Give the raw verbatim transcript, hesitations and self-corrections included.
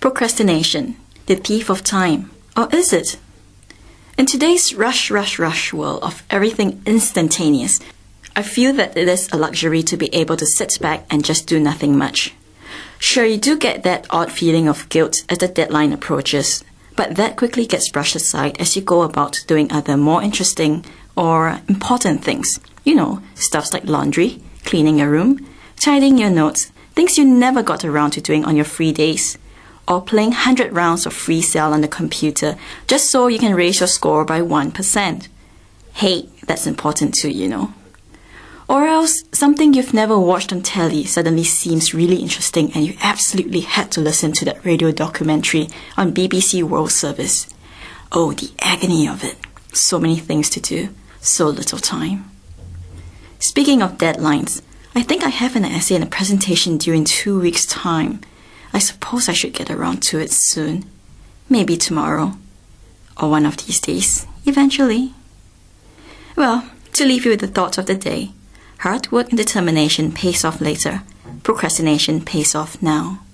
Procrastination, the thief of time. Or is it? In today's rush, rush, rush world of everything instantaneous, I feel that it is a luxury to be able to sit back and just do nothing much. Sure, you do get that odd feeling of guilt as the deadline approaches, but that quickly gets brushed aside as you go about doing other more interesting or important things. You know, stuffs like laundry, cleaning your room, tidying your notes, things you never got around to doing on your free days, or playing one hundred rounds of Free Cell on the computer just so you can raise your score by one percent. Hey, that's important too, you know. Or else, something you've never watched on telly suddenly seems really interesting and you absolutely had to listen to that radio documentary on B B C World Service. Oh, the agony of it. So many things to do, so little time. Speaking of deadlines, I think I have an essay and a presentation due in two weeks' time. I suppose I should get around to it soon. Maybe tomorrow. Or one of these days, eventually. Well, to leave you with the thought of the day, hard work and determination pays off later. Procrastination pays off now.